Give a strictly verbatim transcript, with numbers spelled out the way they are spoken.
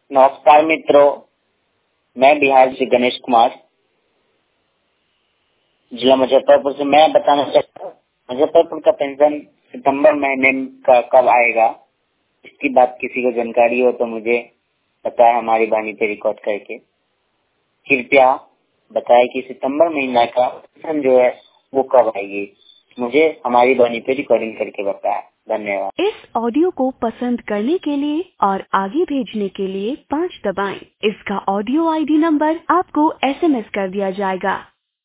नमस्कार मित्रों, मैं बिहार से गणेश कुमार, जिला मुजफ्फरपुर से। मैं बताना चाहता हूँ मुजफ्फरपुर का पेंशन सितंबर महीने का कब आएगा। इसकी बात किसी को जानकारी हो तो मुझे बताए हमारी वाणी पे रिकॉर्ड करके। कृपया बताए कि सितंबर महीना का पेंशन जो है वो कब आएगी। मुझे हमारी वाणी पे रिकॉर्डिंग करके बताए। धन्यवाद। इस ऑडियो को पसंद करने के लिए और आगे भेजने के लिए पाँच दबाएं। इसका ऑडियो आईडी नंबर आपको एसएमएस कर दिया जाएगा।